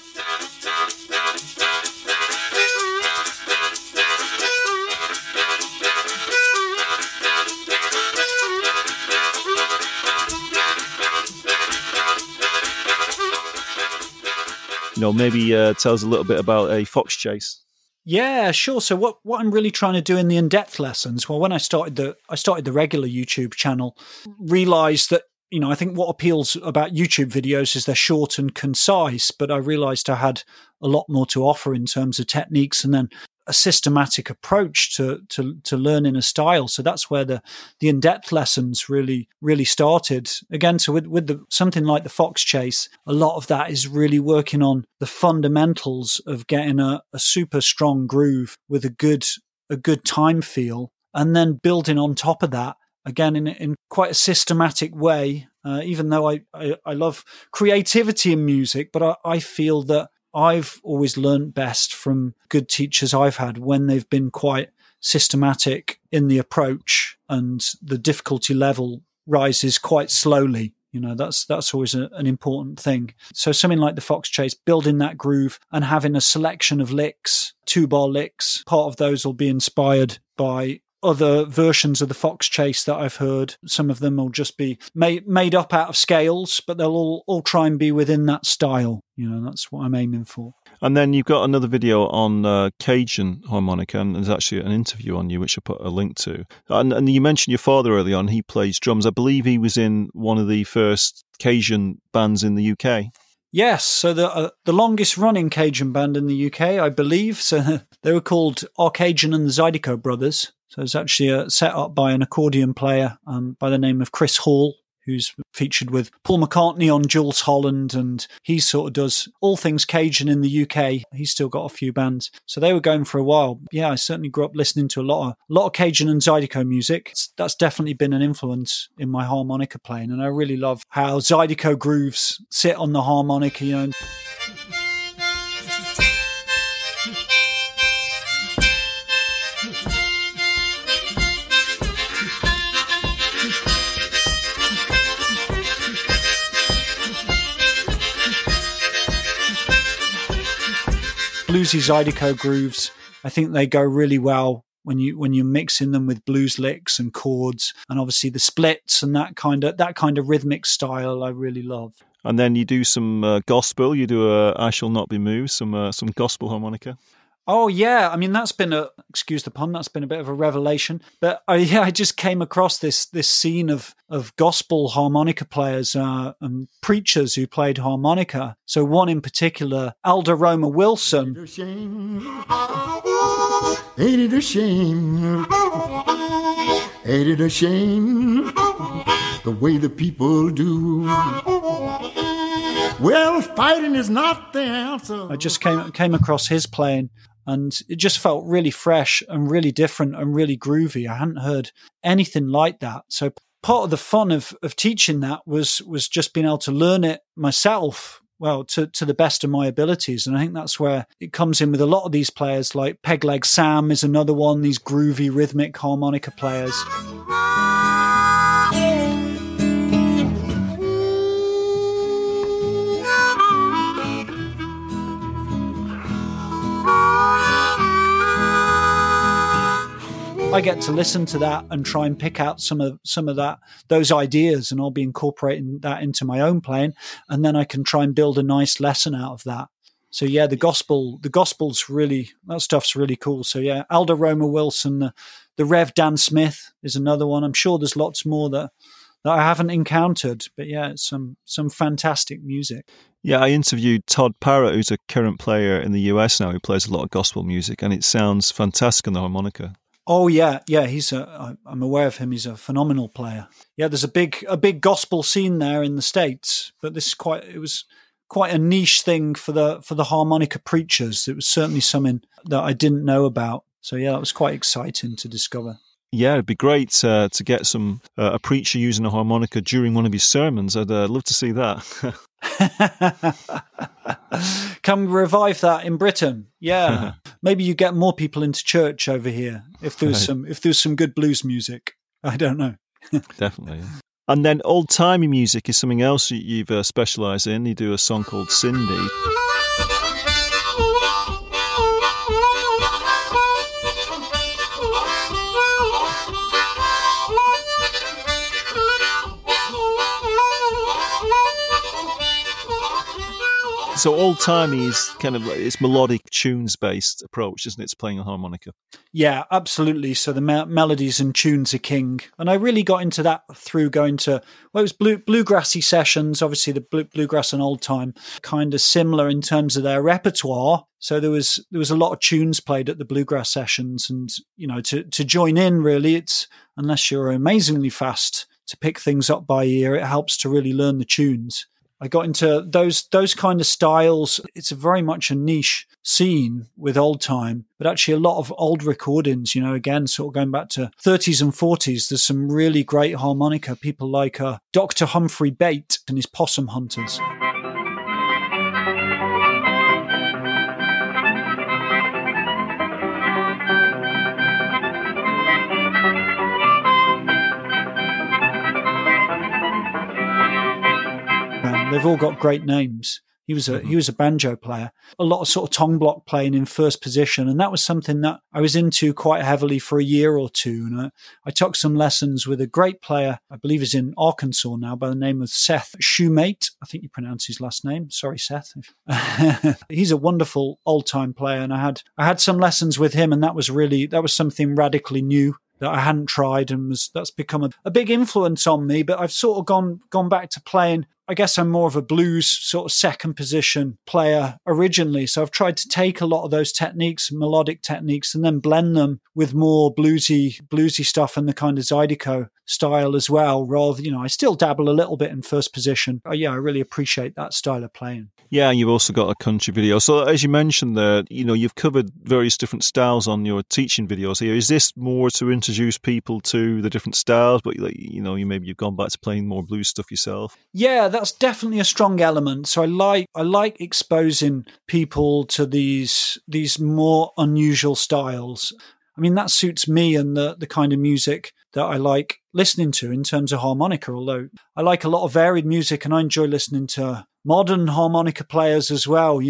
Maybe tell us a little bit about a Fox Chase. Yeah, sure. So what I'm really trying to do in the in-depth lessons, well, when I started the regular YouTube channel, realized that, I think what appeals about YouTube videos is they're short and concise, but I realized I had a lot more to offer in terms of techniques and then a systematic approach to learning a style. So that's where the in-depth lessons really started. Again, so with something like the Fox Chase, a lot of that is really working on the fundamentals of getting a super strong groove with a good time feel, and then building on top of that, again, in quite a systematic way. Even though I love creativity in music, but I feel that I've always learned best from good teachers I've had when they've been quite systematic in the approach, and the difficulty level rises quite slowly. That's always an important thing. So something like the Fox Chase, building that groove and having a selection of licks, 2-bar licks, part of those will be inspired by other versions of the Fox Chase that I've heard. Some of them will just be made up out of scales, but they'll all try and be within that style. That's what I'm aiming for. And then you've got another video on Cajun harmonica, and there's actually an interview on you, which I put a link to. And you mentioned your father early on. He plays drums. I believe he was in one of the first Cajun bands in the UK. Yes, so the longest running Cajun band in the UK, I believe. So they were called Arcadian and the Zydeco Brothers. So it's actually set up by an accordion player by the name of Chris Hall, who's featured with Paul McCartney on Jules Holland, and he sort of does all things Cajun in the UK. He's still got a few bands. So they were going for a while. Yeah, I certainly grew up listening to a lot of Cajun and Zydeco music. That's definitely been an influence in my harmonica playing, and I really love how Zydeco grooves sit on the harmonica, Bluesy Zydeco grooves, I think they go really well when you're mixing them with blues licks and chords, and obviously the splits and that kind of rhythmic style I really love. And then you do some gospel. You do I Shall Not Be Moved, some gospel harmonica. Oh yeah, I mean that's been excuse the pun, that's been a bit of a revelation. But I just came across this scene of gospel harmonica players and preachers who played harmonica. So one in particular, Alder Roma Wilson. Ain't it a shame? Ain't it a shame? The way the people do. Well, fighting is not the answer. I just came across his playing, and it just felt really fresh and really different and really groovy. I hadn't heard anything like that. So part of the fun of teaching that was just being able to learn it myself, well, to the best of my abilities. And I think that's where it comes in with a lot of these players, like Pegleg Sam is another one, these groovy rhythmic harmonica players. I get to listen to that and try and pick out some of those ideas, and I'll be incorporating that into my own playing, and then I can try and build a nice lesson out of that. So yeah, the gospel's really, that stuff's really cool. So yeah, Aldo Roma Wilson, the Rev Dan Smith is another one. I'm sure there's lots more that I haven't encountered, but yeah, it's some fantastic music. Yeah, I interviewed Todd Parrott, who's a current player in the US now, who plays a lot of gospel music, and it sounds fantastic on the harmonica. Oh yeah, I'm aware of him. He's a phenomenal player. Yeah, there's a big gospel scene there in the States, but it was quite a niche thing for the harmonica preachers. It was certainly something that I didn't know about. So yeah, that was quite exciting to discover. Yeah, it'd be great to get a preacher using a harmonica during one of his sermons. I'd love to see that. Can we revive that in Britain? Yeah, maybe you get more people into church over here if there's some good blues music. I don't know. Definitely. Yeah. And then old-timey music is something else you've specialised in. You do a song called Cindy. So old-timey is kind of it's melodic tunes-based approach, isn't it? It's playing a harmonica. Yeah, absolutely. So the melodies and tunes are king. And I really got into that through going to, it was bluegrassy sessions. Obviously, the bluegrass and old time kind of similar in terms of their repertoire. So there was a lot of tunes played at the bluegrass sessions. And, to join in, really, it's, unless you're amazingly fast to pick things up by ear, it helps to really learn the tunes. I got into those kind of styles. It's very much a niche scene with old time, but actually a lot of old recordings, again, sort of going back to 30s and 40s, there's some really great harmonica, people like Dr. Humphrey Bate and his Possum Hunters. They've all got great names. He was a banjo player, a lot of sort of tongue block playing in first position. And that was something that I was into quite heavily for a year or two. And I took some lessons with a great player, I believe he's in Arkansas now, by the name of Seth Shoemate. I think you pronounce his last name. Sorry, Seth. He's a wonderful old time player. And I had some lessons with him, and that was something radically new that I hadn't tried, and that's become a big influence on me. But I've sort of gone back to playing. I guess I'm more of a blues sort of second position player originally. So I've tried to take a lot of those techniques, melodic techniques, and then blend them with more bluesy stuff and the kind of Zydeco style as well. Rather, I still dabble a little bit in first position. I really appreciate that style of playing. Yeah, and you've also got a country video. So as you mentioned there, you've covered various different styles on your teaching videos here. Is this more to introduce people to the different styles, but maybe you've gone back to playing more blues stuff yourself? Yeah, that's definitely a strong element. So I like exposing people to these more unusual styles. I mean, that suits me and the kind of music that I like listening to in terms of harmonica, although I like a lot of varied music and I enjoy listening to modern harmonica players as well.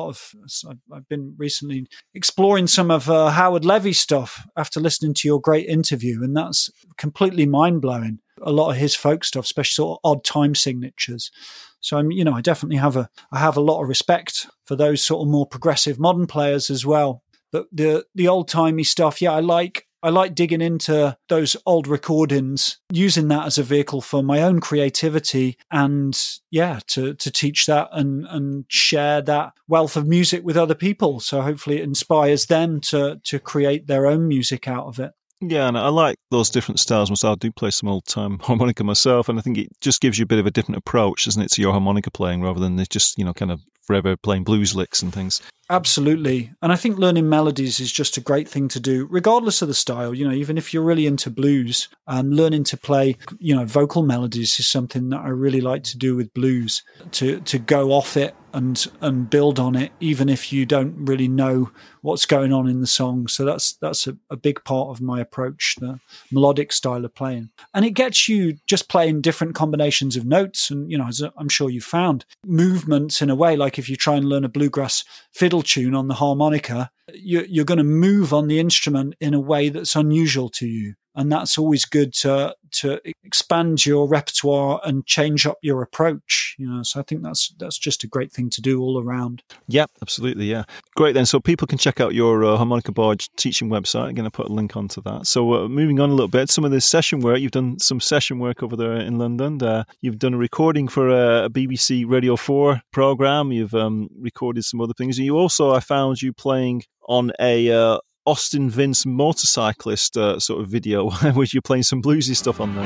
I've been recently exploring some of Howard Levy's stuff after listening to your great interview, and that's completely mind-blowing. A lot of his folk stuff, especially sort of odd time signatures. So I definitely have a lot of respect for those sort of more progressive modern players as well. But the old timey stuff, yeah, I like digging into those old recordings, using that as a vehicle for my own creativity, and to teach that and share that wealth of music with other people. So hopefully it inspires them to create their own music out of it. Yeah, and I like those different styles myself. I do play some old-time harmonica myself, and I think it just gives you a bit of a different approach, doesn't it, to your harmonica playing rather than just, kind of forever playing blues licks and things. Absolutely. And I think learning melodies is just a great thing to do, regardless of the style. Even if you're really into blues, learning to play, vocal melodies is something that I really like to do with blues, to go off it and build on it, even if you don't really know what's going on in the song. So that's a big part of my approach, the melodic style of playing. And it gets you just playing different combinations of notes. And, as I'm sure you found, movements in a way, like if you try and learn a bluegrass fiddle tune on the harmonica, you're going to move on the instrument in a way that's unusual to you. And that's always good to expand your repertoire and change up your approach. So I think that's just a great thing to do all around. Yeah, absolutely. Yeah, great. Then, so people can check out your Harmonica Barge teaching website. I'm going to put a link onto that. So moving on a little bit, some of this session work. You've done some session work over there in London. You've done a recording for a BBC Radio 4 program. You've recorded some other things. And you also, I found you playing on a Austin Vince motorcyclist sort of video where you're playing some bluesy stuff on there.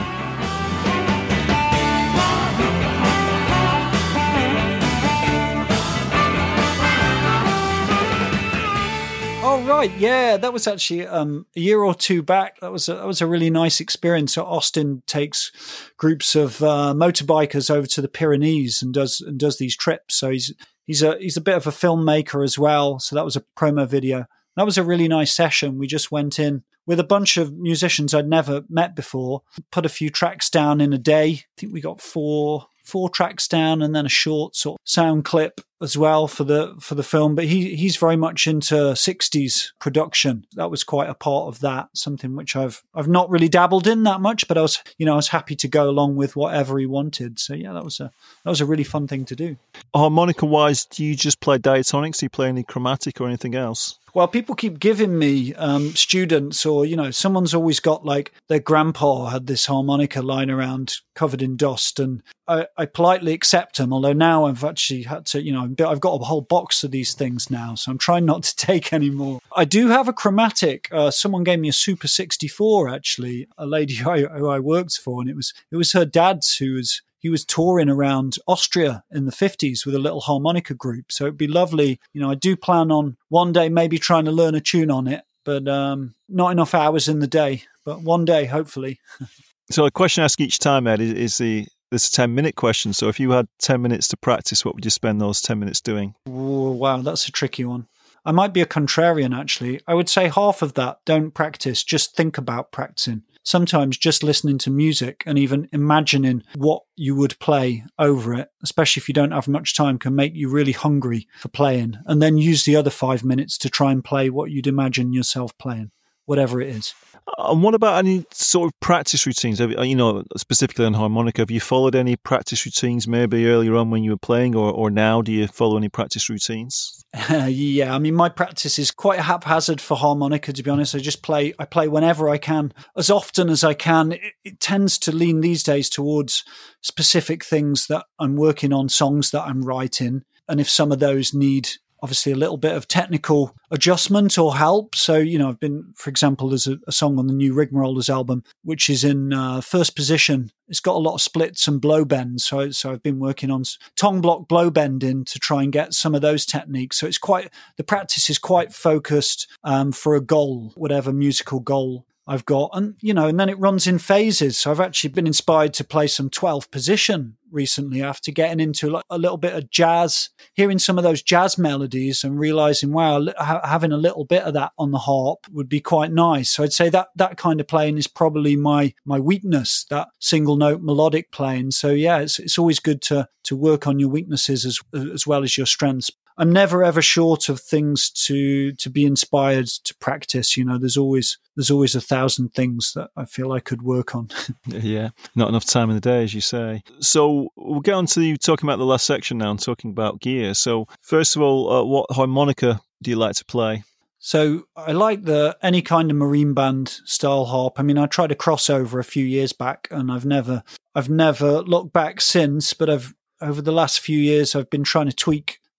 Oh right, yeah, that was actually a year or two back. That was a really nice experience. So Austin takes groups of motorbikers over to the Pyrenees and does these trips. So he's a bit of a filmmaker as well. So that was a promo video. That was a really nice session. We just went in with a bunch of musicians I'd never met before, put a few tracks down in a day. I think we got four tracks down and then a short sort of sound clip as well for the film. But he's very much into 60s production. That was quite a part of that, something which I've not really dabbled in that much, but I was happy to go along with whatever he wanted. So yeah, that was a really fun thing to do. Harmonica wise, do you just play diatonics? Do you play any chromatic or anything else? Well, people keep giving me students, or, someone's always got, like, their grandpa had this harmonica lying around covered in dust, and I politely accept them, although now I've actually had to, I've got a whole box of these things now, so I'm trying not to take any more. I do have a chromatic. Someone gave me a Super 64, actually, a lady who I worked for, and it was her dad's he was touring around Austria in the 50s with a little harmonica group. So it'd be lovely. I do plan on one day maybe trying to learn a tune on it, but not enough hours in the day. But one day, hopefully. So the question I ask each time, Ed, is this a 10-minute question. So if you had 10 minutes to practice, what would you spend those 10 minutes doing? Oh, wow, that's a tricky one. I might be a contrarian, actually. I would say half of that, don't practice, just think about practicing. Sometimes just listening to music and even imagining what you would play over it, especially if you don't have much time, can make you really hungry for playing. And then use the other 5 minutes to try and play what you'd imagine yourself playing, whatever it is. And what about any sort of practice routines? Specifically on harmonica, have you followed any practice routines maybe earlier on when you were playing, or now do you follow any practice routines? Yeah, my practice is quite haphazard for harmonica, to be honest. I play whenever I can, as often as I can. It tends to lean these days towards specific things that I'm working on, songs that I'm writing. And if some of those need obviously a little bit of technical adjustment or help. So, I've been, for example, there's a song on the new Rigmarollers album, which is in first position. It's got a lot of splits and blow bends. So I've been working on tongue block blow bending to try and get some of those techniques. So the practice is quite focused for a goal, whatever musical goal I've got. And, and then it runs in phases. So I've actually been inspired to play some 12th position recently after getting into a little bit of jazz, hearing some of those jazz melodies and realizing, wow, having a little bit of that on the harp would be quite nice. So I'd say that kind of playing is probably my weakness, that single note melodic playing. So yeah, it's always good to work on your weaknesses as well as your strengths. I'm never ever short of things to be inspired to practice. There's always 1,000 things that I feel I could work on. Yeah, not enough time in the day, as you say. So we'll get on to you talking about the last section now and talking about gear. So first of all, what harmonica do you like to play? So I like any kind of marine band style harp. I tried a crossover a few years back, and I've never looked back since. But over the last few years, I've been trying to tweak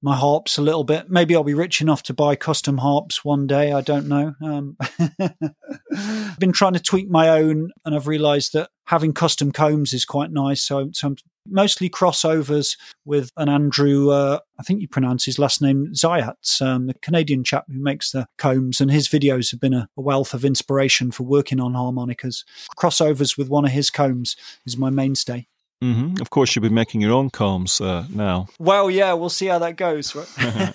my harps a little bit. Maybe I'll be rich enough to buy custom harps one day. I don't know. I've been trying to tweak my own, and I've realized that having custom combs is quite nice. So I'm mostly crossovers with an Andrew, I think you pronounce his last name, Zayats, the Canadian chap who makes the combs, and his videos have been a wealth of inspiration for working on harmonicas. Crossovers with one of his combs is my mainstay. Mm-hmm. Of course, you'll be making your own combs now. Well, yeah, we'll see how that goes. Right?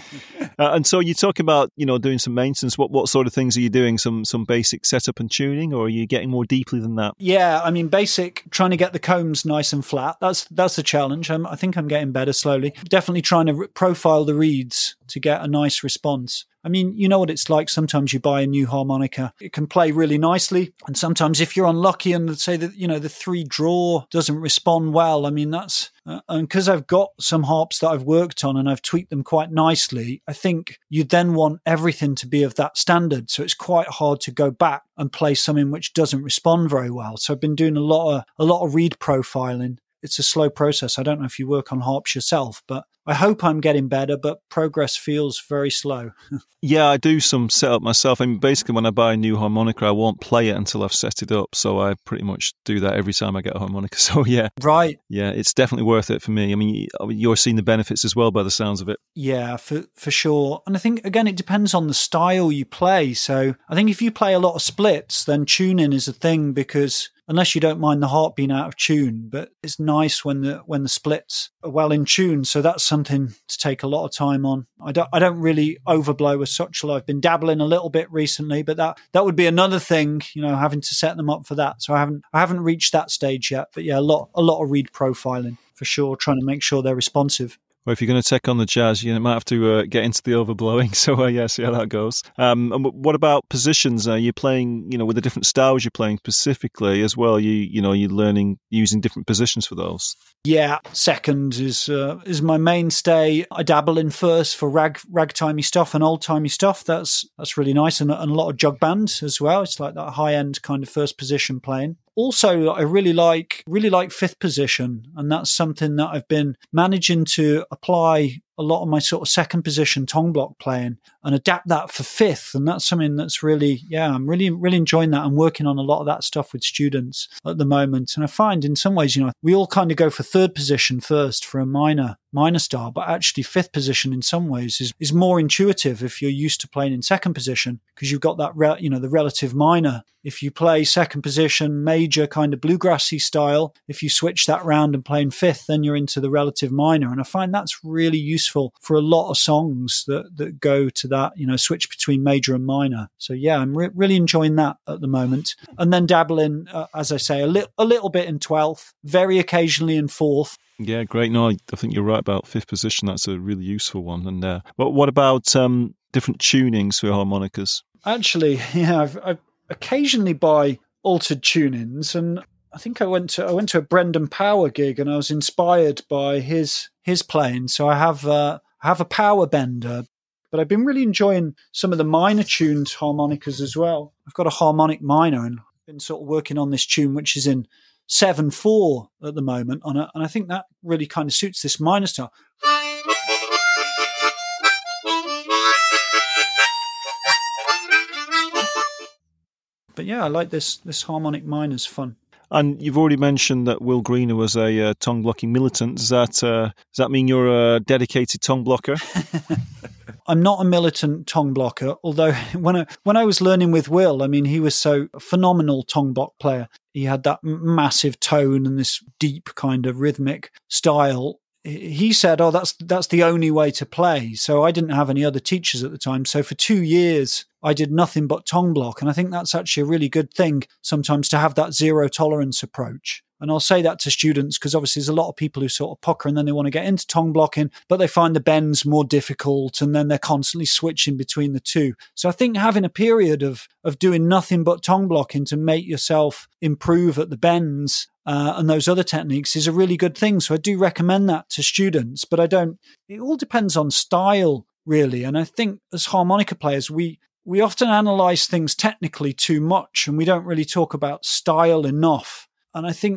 And so you talk about, doing some maintenance. What sort of things are you doing? Some basic setup and tuning, or are you getting more deeply than that? Yeah, I mean, basic, trying to get the combs nice and flat. That's the challenge. I think I'm getting better slowly. Definitely trying to profile the reeds to get a nice response. I mean, you know what it's like. Sometimes you buy a new harmonica. It can play really nicely. And sometimes if you're unlucky and say that, the 3 draw doesn't respond well, I mean, that's, and because I've got some harps that I've worked on and I've tweaked them quite nicely, I think you then want everything to be of that standard. So it's quite hard to go back and play something which doesn't respond very well. So I've been doing a lot of reed profiling. It's a slow process. I don't know if you work on harps yourself, but I hope I'm getting better, but progress feels very slow. Yeah, I do some setup myself. I mean, basically, when I buy a new harmonica, I won't play it until I've set it up. So I pretty much do that every time I get a harmonica. So yeah. Right. Yeah, it's definitely worth it for me. I mean, you're seeing the benefits as well by the sounds of it. Yeah, for sure. And I think, again, it depends on the style you play. So I think if you play a lot of splits, then tuning is a thing, because unless you don't mind the harp being out of tune, but it's nice when the splits are well in tune. So that's something to take a lot of time on. I don't really overblow as such. I've been dabbling a little bit recently, but that would be another thing, having to set them up for that. So I haven't reached that stage yet. But yeah, a lot of reed profiling for sure, trying to make sure they're responsive. Well, if you're going to take on the jazz, you might have to get into the overblowing. So, yeah, see how that goes. And what about positions? Are you playing, with the different styles you're playing specifically as well? You're learning using different positions for those? Yeah, second is my mainstay. I dabble in first for ragtimey stuff and old-timey stuff. That's really nice, and a lot of jug band as well. It's like that high-end kind of first position playing. Also, I really like fifth position, and that's something that I've been managing to apply a lot of my sort of second position tongue block playing and adapt that for fifth. And that's something that's really, I'm really, really enjoying that. I'm working on a lot of that stuff with students at the moment. And I find in some ways, we all kind of go for third position first for a minor style, but actually fifth position in some ways is more intuitive if you're used to playing in second position, because you've got that, the relative minor. If you play second position, major kind of bluegrassy style, if you switch that round and play in fifth, then you're into the relative minor. And I find that's really useful for a lot of songs that go to that, switch between major and minor. So yeah, I'm really enjoying that at the moment. And then dabbling, as I say, a little bit in 12th, very occasionally in 4th. Yeah, great. No, I think you're right about fifth position. That's a really useful one. And what about different tunings for harmonicas? Actually, yeah, I occasionally buy altered tunings, and I think I went to a Brendan Power gig, and I was inspired by his playing. So I have a power bender, but I've been really enjoying some of the minor tuned harmonicas as well. I've got a harmonic minor, and I've been sort of working on this tune, which is in 7/4 at the moment, and I think that really kind of suits this minor style. But yeah, I like this harmonic minor's fun. And you've already mentioned that Will Greener was a tongue blocking militant. Does that mean you're a dedicated tongue blocker? I'm not a militant tongue blocker, although when I was learning with Will, I mean, he was so phenomenal tongue block player. He had that massive tone and this deep kind of rhythmic style. He said, that's the only way to play. So I didn't have any other teachers at the time. So for 2 years, I did nothing but tongue block. And I think that's actually a really good thing sometimes, to have that zero tolerance approach. And I'll say that to students, because obviously there's a lot of people who sort of pucker and then they want to get into tongue blocking, but they find the bends more difficult, and then they're constantly switching between the two. So I think having a period of doing nothing but tongue blocking to make yourself improve at the bends and those other techniques is a really good thing. So I do recommend that to students, but it all depends on style, really. And I think as harmonica players, we often analyze things technically too much, and we don't really talk about style enough. And I think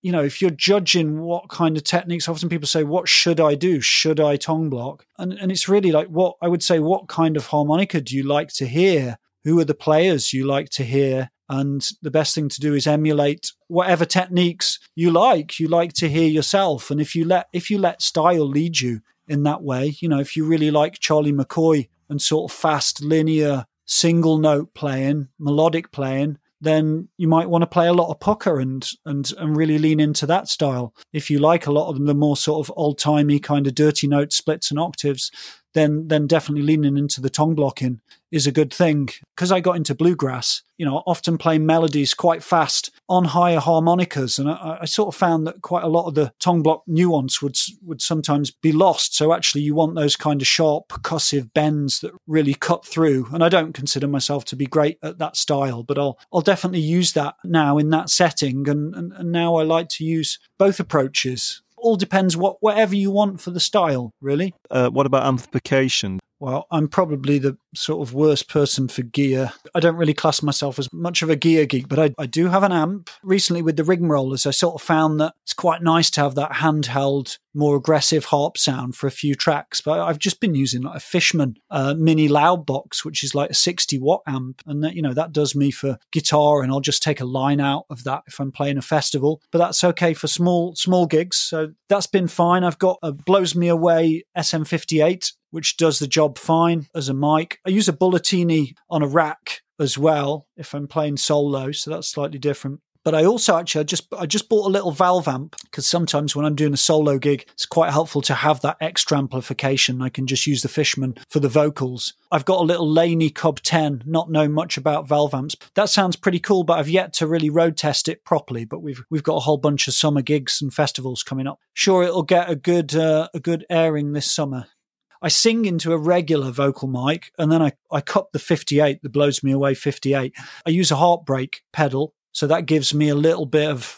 if you're judging what kind of techniques, often people say, what should I do? Should I tongue block? And it's really like what kind of harmonica do you like to hear? Who are the players you like to hear? And the best thing to do is emulate whatever techniques you like to hear yourself. And if you let style lead you in that way, if you really like Charlie McCoy and sort of fast, linear, single note playing, melodic playing, then you might want to play a lot of pucker and really lean into that style. If you like a lot of the more sort of old-timey kind of dirty note splits and octaves, then definitely leaning into the tongue blocking is a good thing. Because I got into bluegrass, I often play melodies quite fast on higher harmonicas, and I sort of found that quite a lot of the tongue block nuance would sometimes be lost. So actually you want those kind of sharp percussive bends that really cut through. And I don't consider myself to be great at that style, but I'll definitely use that now in that setting. And now I like to use both approaches. All depends whatever you want for the style, really. What about amplification? Well, I'm probably the sort of worst person for gear. I don't really class myself as much of a gear geek, but I do have an amp. Recently with the rigmarollers, I sort of found that it's quite nice to have that handheld, more aggressive harp sound for a few tracks. But I've just been using like a Fishman mini loud box, which is like a 60-watt amp. And that does me for guitar, and I'll just take a line out of that if I'm playing a festival. But that's okay for small gigs. So that's been fine. I've got a Blows Me Away SM58, which does the job fine as a mic. I use a Bulletini on a rack as well if I'm playing solo, so that's slightly different. But I also I just bought a little valve amp, because sometimes when I'm doing a solo gig, it's quite helpful to have that extra amplification. I can just use the Fishman for the vocals. I've got a little Laney Cub 10, not knowing much about valve amps. That sounds pretty cool, but I've yet to really road test it properly. But we've got a whole bunch of summer gigs and festivals coming up. Sure, it'll get a good airing this summer. I sing into a regular vocal mic, and then I cup the 58, the Blows Me Away 58. I use a Heartbreak pedal, so that gives me a little bit of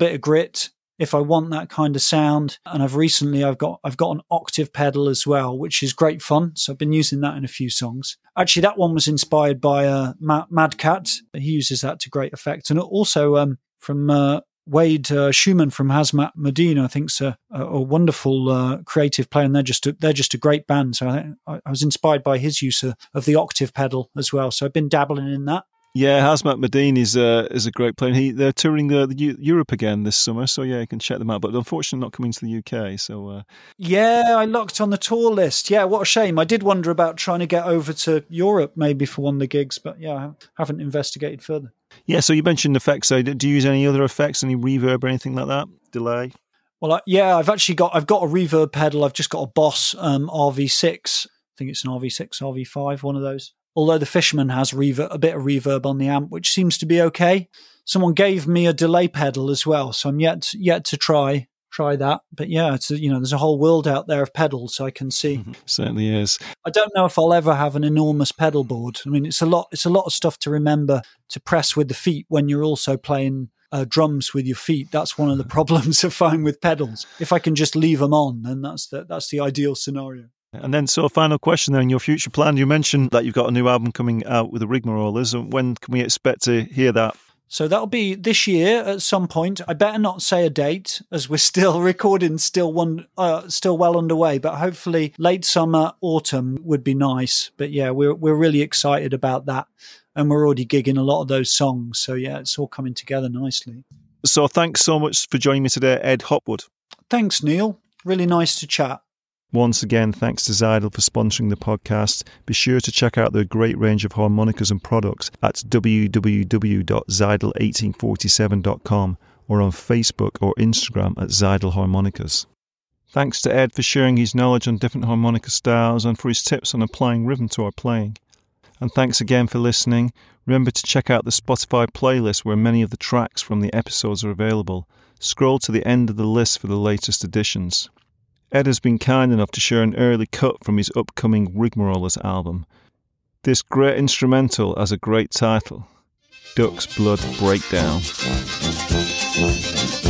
grit if I want that kind of sound. And I've got an octave pedal as well, which is great fun. So I've been using that in a few songs. Actually, that one was inspired by Mad Cat. He uses that to great effect, and also from Wade Schumann from Hazmat Medina, I think, is a wonderful creative player, and they're just a great band. So I was inspired by his use of the octave pedal as well. So I've been dabbling in that. Yeah, Hazmat Medina is a great player. They're touring the Europe again this summer, so yeah, you can check them out. But unfortunately, not coming to the UK. So yeah, I looked on the tour list. Yeah, what a shame. I did wonder about trying to get over to Europe maybe for one of the gigs, but yeah, I haven't investigated further. Yeah, so you mentioned effects. So do you use any other effects, any reverb or anything like that? Delay? Well, I've got a reverb pedal. I've just got a Boss RV6. I think it's an RV6, RV5, one of those. Although the Fishman has a bit of reverb on the amp, which seems to be okay. Someone gave me a delay pedal as well, so I'm yet to try that. But yeah, it's there's a whole world out there of pedals, so I can see. Certainly is. I don't know if I'll ever have an enormous pedal board. I mean, it's a lot of stuff to remember to press with the feet when you're also playing drums with your feet. That's one of the problems I find with pedals. If I can just leave them on, then that's the ideal scenario. And then, so final question then, your future plan. You mentioned that you've got a new album coming out with the Rigmarollers. When can we expect to hear that? So that'll be this year at some point. I better not say a date, as we're still recording, still well underway. But hopefully late summer, autumn would be nice. But yeah, we're really excited about that, and we're already gigging a lot of those songs. So yeah, it's all coming together nicely. So thanks so much for joining me today, Ed Hopwood. Thanks, Neil. Really nice to chat. Once again, thanks to Zeidel for sponsoring the podcast. Be sure to check out their great range of harmonicas and products at www.zeidel1847.com or on Facebook or Instagram at Zeidel Harmonicas. Thanks to Ed for sharing his knowledge on different harmonica styles and for his tips on applying rhythm to our playing. And thanks again for listening. Remember to check out the Spotify playlist where many of the tracks from the episodes are available. Scroll to the end of the list for the latest additions. Ed has been kind enough to share an early cut from his upcoming Rigmarollers album. This great instrumental has a great title, Duck's Blood Breakdown.